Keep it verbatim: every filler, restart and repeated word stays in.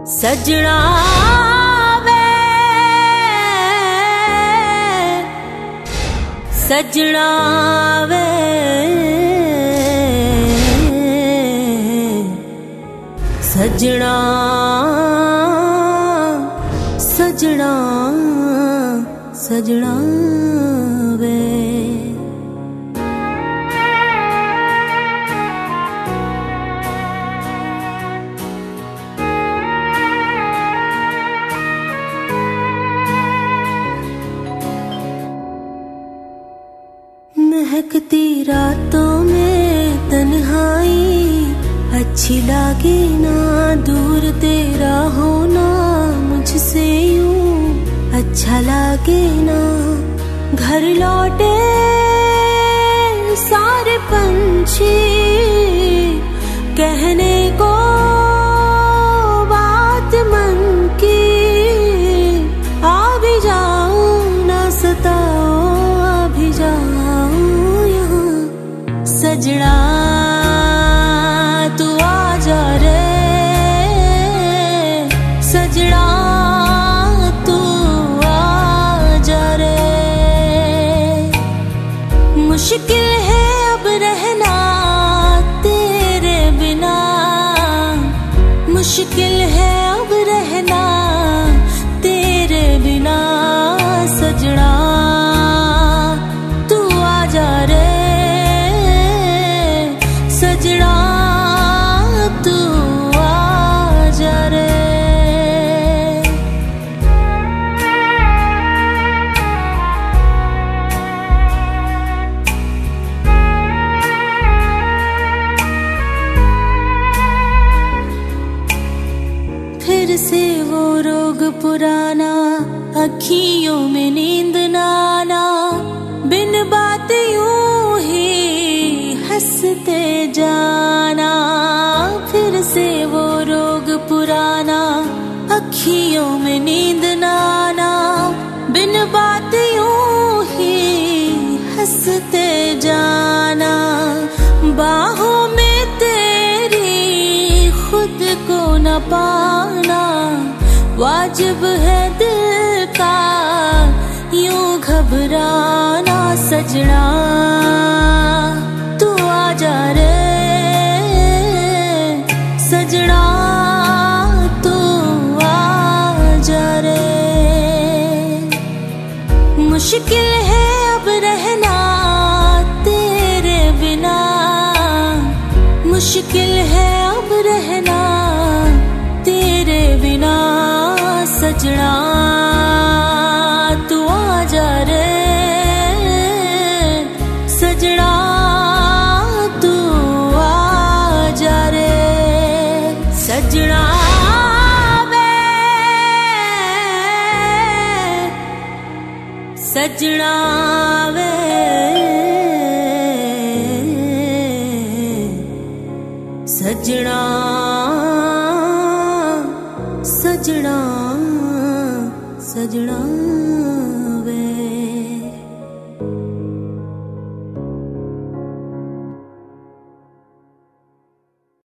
सजना वे सजना वे सजना सजना सजना वे महकती रातों में तन्हाई अच्छी लागे ना, दूर तेरा होना मुझसे यूं अच्छा लागे ना। घर लौटे सारे पंछी कहने को बात मन की, आ भी जाऊं ना सताओ, आ भी जाऊं यहाँ। सजना तू आ जा रे, सजना तू आ जा रे। मुश्किल है अब रहना तेरे बिना, मुश्किल है अब रहना तेरे बिना। सजना तू आ जा रे, सजना तू आ जा रे। फिर से वो रोग पुराना, अखियों में नींद ना आना, बिन बात यूं ही हंसते जाना। फिर से वो रोग पुराना, अखियों में नींद ना आना, बिन बात यूं ही हंसते जाना। बाहों में तेरी खुद को न पाना, वाजिब है दिल का यूं घबराना। सजना तू आ जा रे, सजना तू आ जा रे। मुश्किल है अब रहना तेरे बिना, मुश्किल है अब रहना तेरे बिना। सजना तू आ जा रे, सजना तू आ जा रे। सजना वे सजना वे सजना सजना सजना।